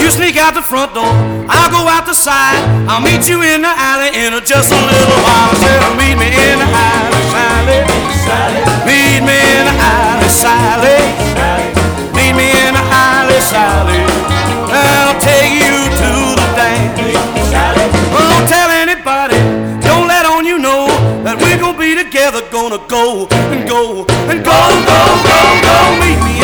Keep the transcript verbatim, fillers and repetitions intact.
sneak out the front door, I'll go out the side. I'll meet you in the alley in just a little while. I said, meet me in the alley, Sally, Sally. Meet me in the alley, Sally, Sally. Meet me in the alley, Sally. I'll take you to the dance, Sally. Don't tell anybody, don't let on you know that we're gonna be together, gonna go and go and go, go, go, go, go. Meet me